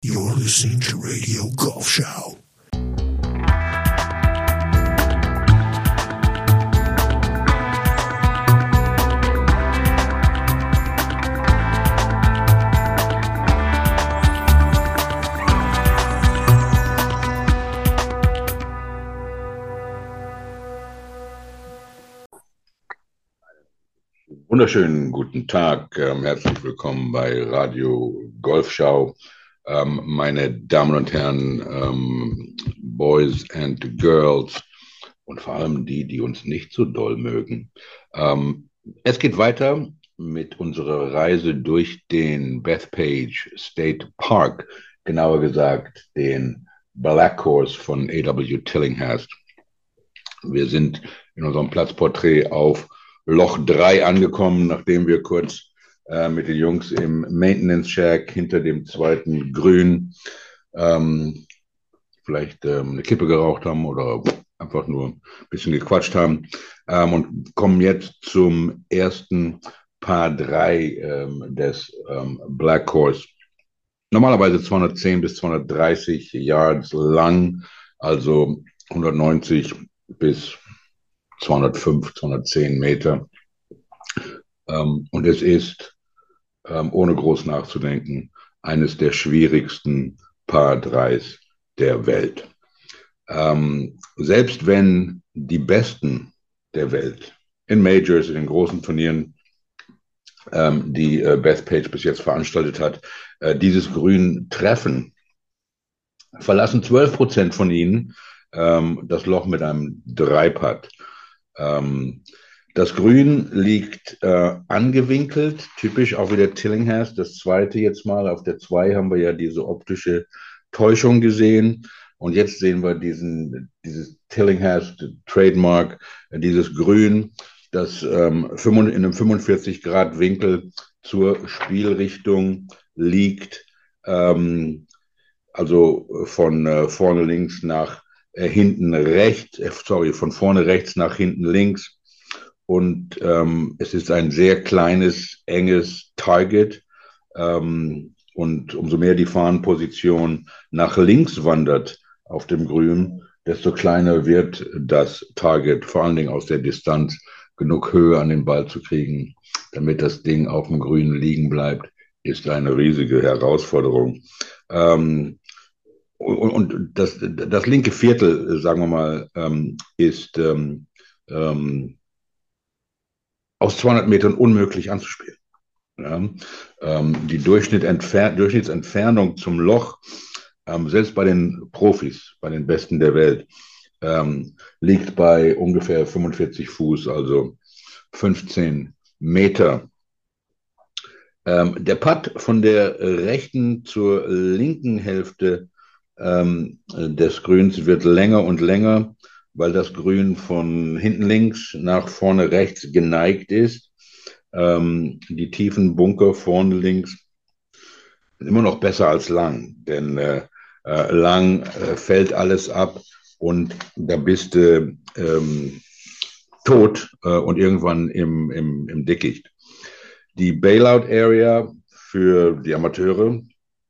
You're listening to Radio Golf Show. Wunderschönen guten Tag, herzlich willkommen bei Radio Golfschau. Meine Damen und Herren, Boys and Girls und vor allem die uns nicht so doll mögen. Es geht weiter mit unserer Reise durch den Bethpage State Park, genauer gesagt den Black Course von A.W. Tillinghast. Wir sind in unserem Platzporträt auf Loch 3 angekommen, nachdem wir kurz mit den Jungs im Maintenance Shack hinter dem zweiten Grün vielleicht eine Kippe geraucht haben oder einfach nur ein bisschen gequatscht haben und kommen jetzt zum ersten Par 3 des Black Course. Normalerweise 210 bis 230 Yards lang, also 190 bis 205, 210 Meter. Und es ist, ohne groß nachzudenken, eines der schwierigsten Par 3s der Welt. Selbst wenn die Besten der Welt in Majors, in den großen Turnieren, die Bethpage bis jetzt veranstaltet hat, dieses Grün treffen, verlassen 12% von ihnen das Loch mit einem 3-Putt. Das Grün liegt angewinkelt, typisch auch wieder Tillinghast, das zweite jetzt mal. Auf der 2 haben wir ja diese optische Täuschung gesehen und jetzt sehen wir dieses Tillinghast Trademark, dieses Grün, das in einem 45-Grad-Winkel zur Spielrichtung liegt, also von vorne links nach hinten rechts, von vorne rechts nach hinten links. Und es ist ein sehr kleines, enges Target. Und umso mehr die Fahnenposition nach links wandert auf dem Grün, desto kleiner wird das Target, vor allen Dingen aus der Distanz, genug Höhe an den Ball zu kriegen, damit das Ding auf dem Grün liegen bleibt, ist eine riesige Herausforderung. Und das linke Viertel, sagen wir mal, ist aus 200 Metern unmöglich anzuspielen. Ja? Die Durchschnittsentfernung zum Loch, selbst bei den Profis, bei den Besten der Welt, liegt bei ungefähr 45 Fuß, also 15 Meter. Der Putt von der rechten zur linken Hälfte des Grüns wird länger und länger, weil das Grün von hinten links nach vorne rechts geneigt ist. Die tiefen Bunker vorne links sind immer noch besser als lang, denn lang fällt alles ab und da bist du tot und irgendwann im Dickicht. Die Bailout Area für die Amateure,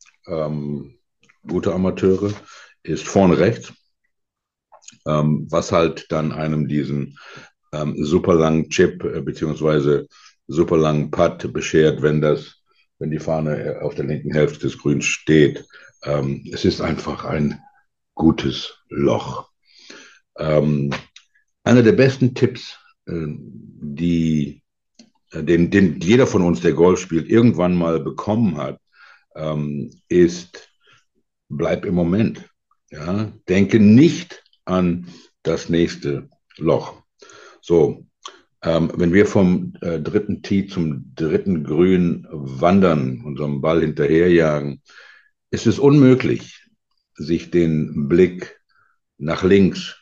gute Amateure, ist vorne rechts, was halt dann einem diesen super langen Chip beziehungsweise super langen Putt beschert, wenn die Fahne auf der linken Hälfte des Grüns steht. Es ist einfach ein gutes Loch. Einer der besten Tipps, den jeder von uns, der Golf spielt, irgendwann mal bekommen hat, ist: Bleib im Moment. Ja? Denke nicht an das nächste Loch. So, wenn wir vom dritten Tee zum dritten Grün wandern, unserem Ball hinterherjagen, ist es unmöglich, sich den Blick nach links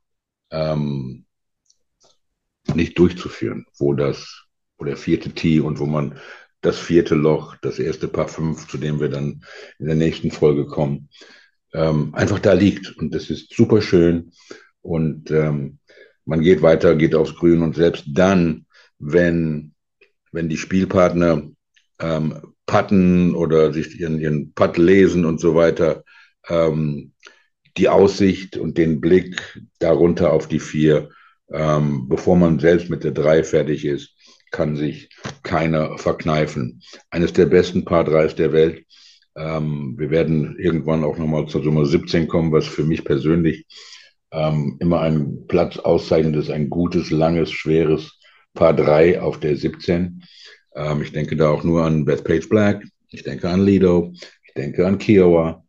nicht durchzuführen, wo der vierte Tee und wo man das vierte Loch, das erste Par 5, zu dem wir dann in der nächsten Folge kommen, einfach da liegt. Und das ist super schön. Und man geht weiter, geht aufs Grün. Und selbst dann, wenn die Spielpartner putten oder sich ihren Putt lesen und so weiter. Die Aussicht und den Blick darunter auf die 4, bevor man selbst mit der 3 fertig ist, kann sich keiner verkneifen. Eines der besten Par 3s der Welt. Wir werden irgendwann auch nochmal zur Nummer 17 kommen, was für mich persönlich immer einen Platz auszeichnet, ist ein gutes, langes, schweres Par 3 auf der 17. Ich denke da auch nur an Bethpage Black, ich denke an Lido, ich denke an Kiowa.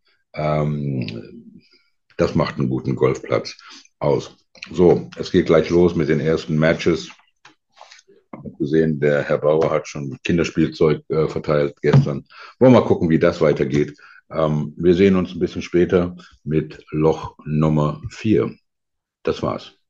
Das macht einen guten Golfplatz aus. So, es geht gleich los mit den ersten Matches. Ich habe gesehen, der Herr Bauer hat schon Kinderspielzeug verteilt gestern. Wollen wir mal gucken, wie das weitergeht. Wir sehen uns ein bisschen später mit Loch Nummer 4. Das war's.